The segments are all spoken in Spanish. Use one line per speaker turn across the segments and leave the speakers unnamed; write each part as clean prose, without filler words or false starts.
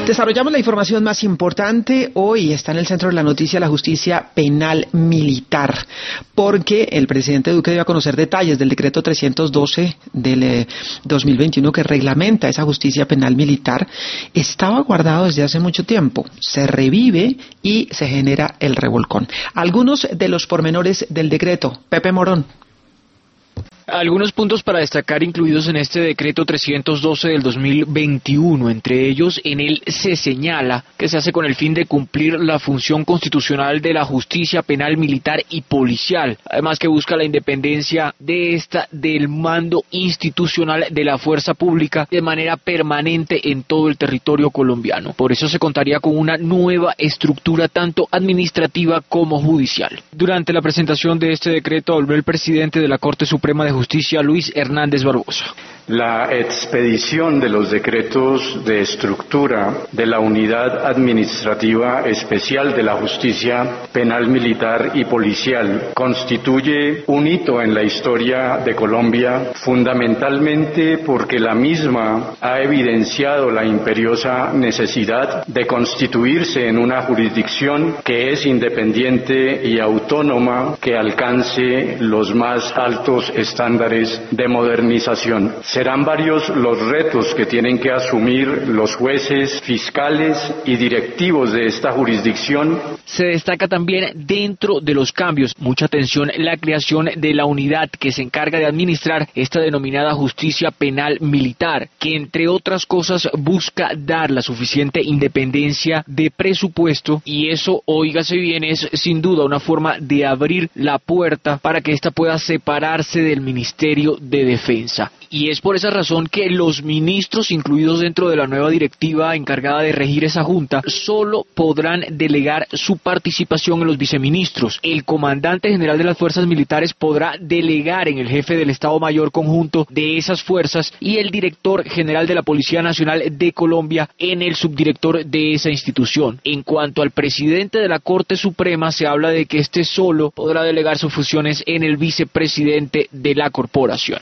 Desarrollamos la información más importante. Hoy está en el centro de la noticia la justicia penal militar, porque el presidente Duque dio a conocer detalles del decreto 312 del 2021 que reglamenta esa justicia penal militar. Estaba guardado desde hace mucho tiempo, se revive y se genera el revolcón. Algunos de los pormenores del decreto. Pepe Morón.
Algunos puntos para destacar incluidos en este decreto 312 del 2021, entre ellos en él se señala que se hace con el fin de cumplir la función constitucional de la justicia penal militar y policial, además que busca la independencia de esta del mando institucional de la fuerza pública de manera permanente en todo el territorio colombiano. Por eso se contaría con una nueva estructura tanto administrativa como judicial. Durante la presentación de este decreto habló el presidente de la Corte Suprema de Justicia, Luis Hernández Barbosa.
La expedición de los decretos de estructura de la Unidad Administrativa Especial de la Justicia Penal Militar y Policial constituye un hito en la historia de Colombia, fundamentalmente porque la misma ha evidenciado la imperiosa necesidad de constituirse en una jurisdicción que es independiente y autónoma, que alcance los más altos estándares de modernización. Serán varios los retos que tienen que asumir los jueces, fiscales y directivos de esta jurisdicción.
Se destaca también dentro de los cambios, mucha atención, la creación de la unidad que se encarga de administrar esta denominada justicia penal militar, que entre otras cosas busca dar la suficiente independencia de presupuesto, y eso, óigase bien, es sin duda una forma de abrir la puerta para que ésta pueda separarse del Ministerio de Defensa. Y es por esa razón que los ministros incluidos dentro de la nueva directiva encargada de regir esa junta solo podrán delegar su participación en los viceministros. El comandante general de las fuerzas militares podrá delegar en el jefe del Estado Mayor Conjunto de esas fuerzas y el director general de la Policía Nacional de Colombia en el subdirector de esa institución. En cuanto al presidente de la Corte Suprema, se habla de que este solo podrá delegar sus funciones en el vicepresidente de la corporación.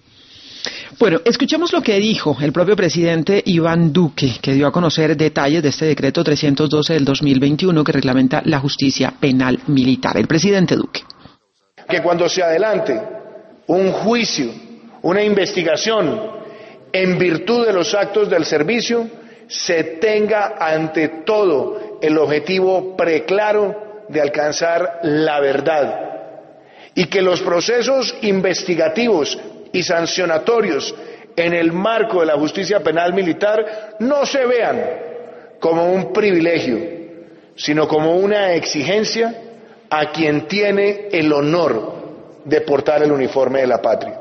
Bueno, escuchemos lo que dijo el propio presidente Iván Duque, que dio a conocer detalles de este decreto 312 del 2021 que reglamenta la justicia penal militar. El presidente Duque.
Que cuando se adelante un juicio, una investigación en virtud de los actos del servicio, se tenga ante todo el objetivo preclaro de alcanzar la verdad, y que los procesos investigativos y sancionatorios en el marco de la justicia penal militar no se vean como un privilegio, sino como una exigencia a quien tiene el honor de portar el uniforme de la patria.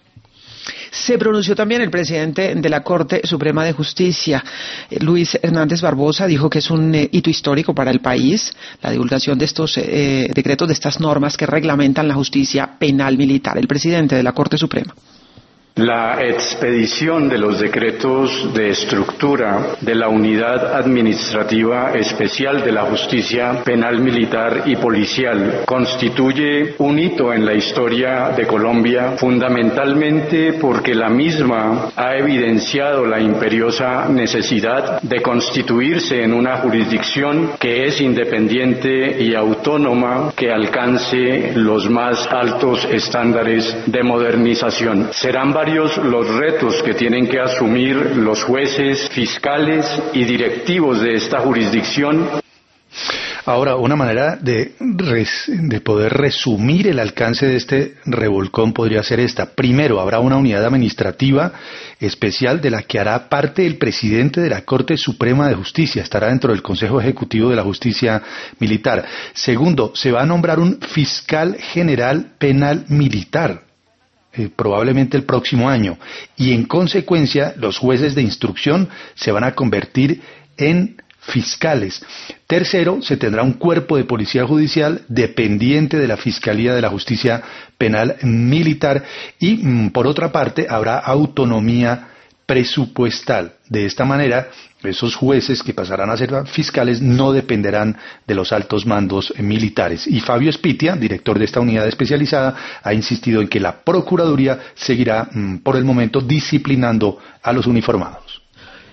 Se pronunció también el presidente de la Corte Suprema de Justicia, Luis Hernández Barbosa, dijo que es un hito histórico para el país la divulgación de estos decretos, de estas normas que reglamentan la justicia penal militar. El presidente de la Corte Suprema.
La expedición de los decretos de estructura de la Unidad Administrativa Especial de la Justicia Penal Militar y Policial constituye un hito en la historia de Colombia, fundamentalmente porque la misma ha evidenciado la imperiosa necesidad de constituirse en una jurisdicción que es independiente y autónoma, que alcance los más altos estándares de modernización. Serán varios los retos que tienen que asumir los jueces, fiscales y directivos de esta jurisdicción.
Ahora, una manera de poder resumir el alcance de este revolcón podría ser esta. Primero, habrá una unidad administrativa especial de la que hará parte el presidente de la Corte Suprema de Justicia. Estará dentro del Consejo Ejecutivo de la Justicia Militar. Segundo, se va a nombrar un fiscal general penal militar, probablemente el próximo año, y en consecuencia los jueces de instrucción se van a convertir en fiscales. Tercero, se tendrá un cuerpo de policía judicial dependiente de la Fiscalía de la Justicia Penal Militar y, por otra parte, habrá autonomía presupuestal. De esta manera, esos jueces que pasarán a ser fiscales no dependerán de los altos mandos militares. Y Fabio Spitia, director de esta unidad especializada, ha insistido en que la Procuraduría seguirá, por el momento, disciplinando a los uniformados.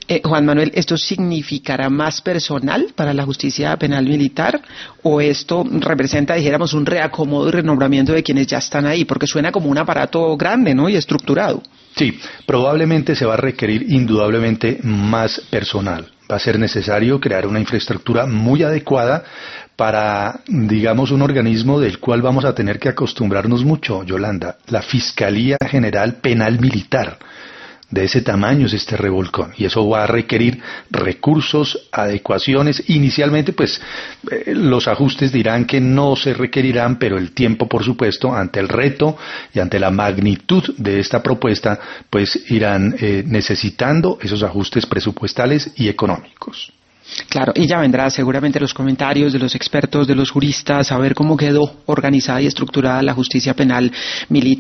Juan Manuel, ¿esto significará más personal para la justicia penal militar o esto representa, dijéramos, un reacomodo y renombramiento de quienes ya están ahí? Porque suena como un aparato grande, ¿no? Y estructurado.
Sí, probablemente se va a requerir indudablemente más personal. Va a ser necesario crear una infraestructura muy adecuada para, digamos, un organismo del cual vamos a tener que acostumbrarnos mucho, Yolanda, la Fiscalía General Penal Militar. De ese tamaño es este revolcón y eso va a requerir recursos, adecuaciones. Inicialmente, pues, los ajustes dirán que no se requerirán, pero el tiempo, por supuesto, ante el reto y ante la magnitud de esta propuesta, pues irán necesitando esos ajustes presupuestales y económicos.
Claro, y ya vendrá seguramente los comentarios de los expertos, de los juristas, a ver cómo quedó organizada y estructurada la justicia penal militar.